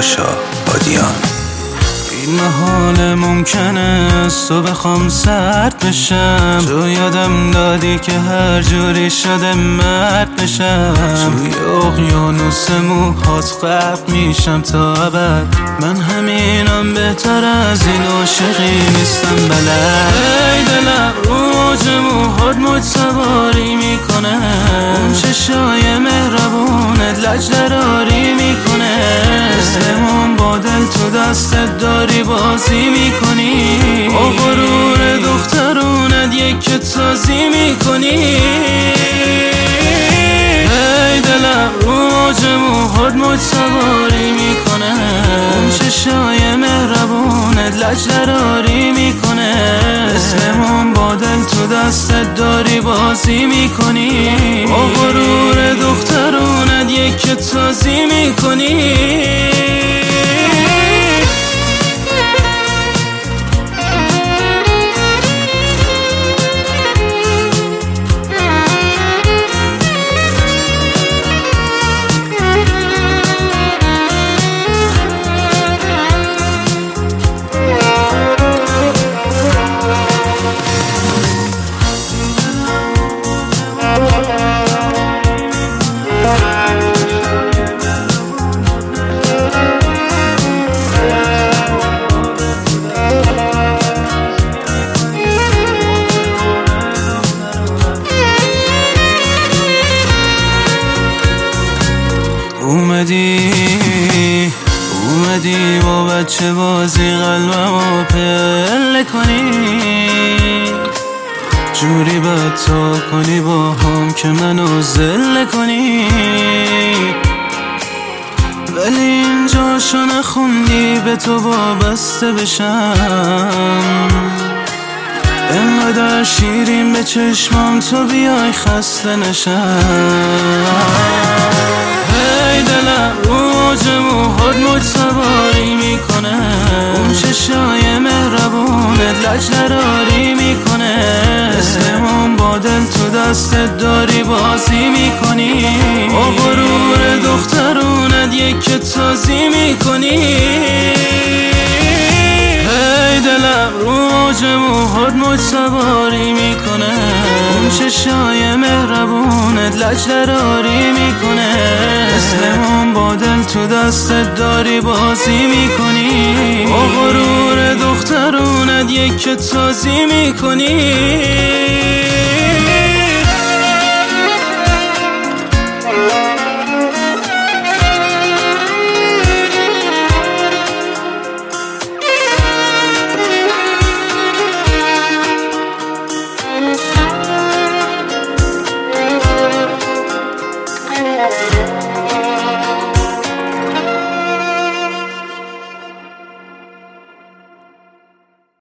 پاشا بادیان. این محال ممکنه تو بخوام سرد بشم، تو یادم دادی که هر جوری شده مرد بشم. توی اقیانوس موهات غرق میشم تا ابد، من همینم بهتر از این عاشقی نیستم بلد. ای دلم رو موج موهات موج سواری میکنه، اون چشای مهربونت لجدراری میکنه. اسممون با دل تو دستت داری بازی میکنی، با غرور دخترونت یک تازی میکنی. ای دلم رو موج موهات موج سواری میکنه، اون چشای مهربونت لجدراری میکنه. اسممون با دل تو دستت داری بازی میکنی، با غرور دخترونت یک تازی میکنی. اومدی با بچه بازی قلبمو پله کنی، جوری باید تا کنی با هم که منو ذله کنی. ولی اینجا شو نخوندی به تو وابسته بشم، انقدر شیرین به چشمام تو بیای خسته نشم. ای دلم رو موج موهات موج سواری میکنه، اون چشای مهربونت لجدراری میکنه. اسممون با دل تو دستت داری بازی میکنی، با غرور دخترونت یک تازی میکنی. ای دلم رو موج موهات موج سواری میکنه، اون چشای مهربونت لجدراری میکنه. اسممون با دل تو دستت داری بازی میکنی، با غرور دخترونت یک تازی میکنی.